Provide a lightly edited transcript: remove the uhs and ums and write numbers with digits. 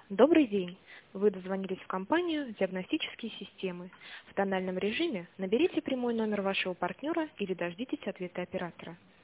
Добрый день! Вы дозвонились в компанию «Диагностические системы». В тональном режиме наберите прямой номер вашего партнера или дождитесь ответа оператора.